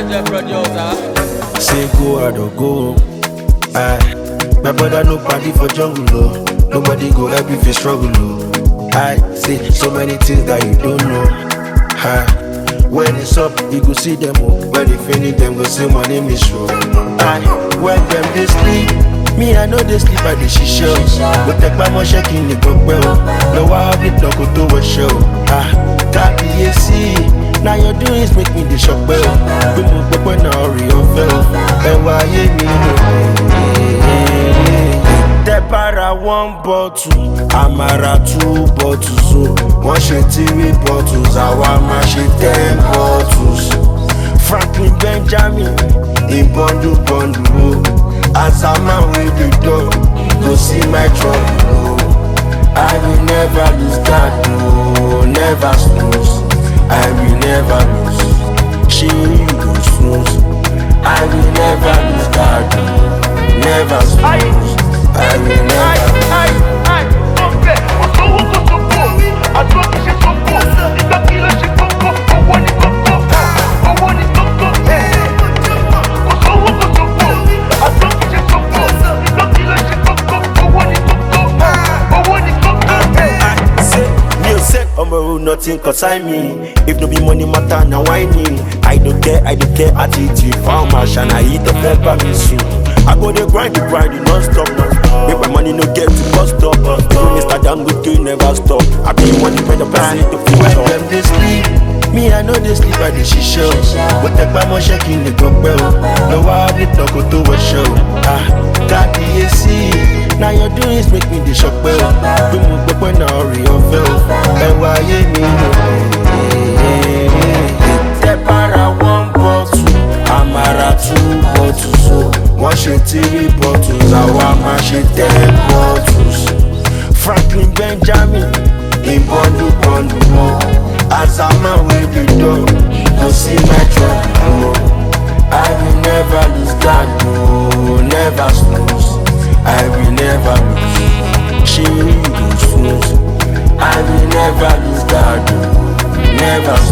Say go out or go. Aye. My brother no party for jungle, oh. Nobody go help if you struggle, oh. I say so many things that you don't know. Aye. When it's up, you go see them, oh. When they finish them, go say my name is show. Aye. When them they sleep, me I know they sleep at the shisha. But take my money shaking the go well. No I have it, no go to a show. Ah, got the AC. Now your doings make me the shock bell. We move up when I real fell. And why you the para one bottle, Amara two bottles. So one shit 3 bottles, Awama shit 10 bottles. Franklin Benjamin in bundle. As a man with the door, go see my trouble. I will never lose that, no, never snooze. I will never lose. She you go snooze. I will never lose that, no, never snooze. I will never. Nothing concern me. If no be money matter, now I need. I don't care attitude. Found my shine, I eat the pepper me soon. I go the grind, non-stop. Make my money no get to bus stop. Even Mr. Dangote never stop. I be one when the person to feel when them they sleep, me I know they sleep at the shisha. But take my money shaking the go well. No I have it, no go to a show. Ah, got the AC. Now your doings make me the shock bell. We move up when I real fell. And why you the para one bottle, Amara 2 bottles. So one shit 3 bottles, Awama shit 10 bottles. Franklin Benjamin in bundle. As a man with the door, go see my trouble. I will never lose that, no, never snooze. I will never lose. She you go snooze. I will never lose that, no, never snooze.